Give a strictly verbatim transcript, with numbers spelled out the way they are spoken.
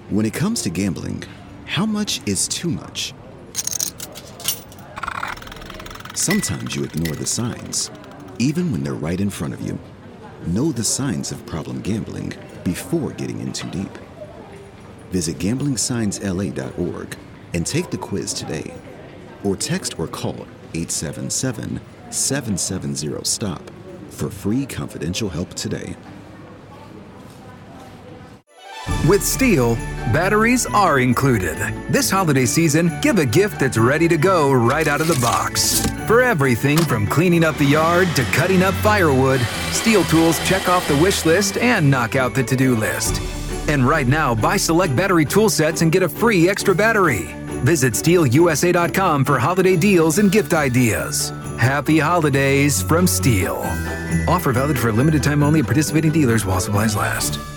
When it comes to gambling, how much is too much? Sometimes you ignore the signs, even when they're right in front of you. Know the signs of problem gambling before getting in too deep. Visit gambling signs L A dot org and take the quiz today. Or text or call eight seven seven, seven seven zero, STOP for free confidential help today. With Steel, batteries are included. This holiday season, give a gift that's ready to go right out of the box. For everything from cleaning up the yard to cutting up firewood, Steel tools check off the wish list and knock out the to-do list. And right now, buy select battery tool sets and get a free extra battery. Visit steel U S A dot com for holiday deals and gift ideas. Happy holidays from Steel. Offer valid for a limited time only at participating dealers while supplies last.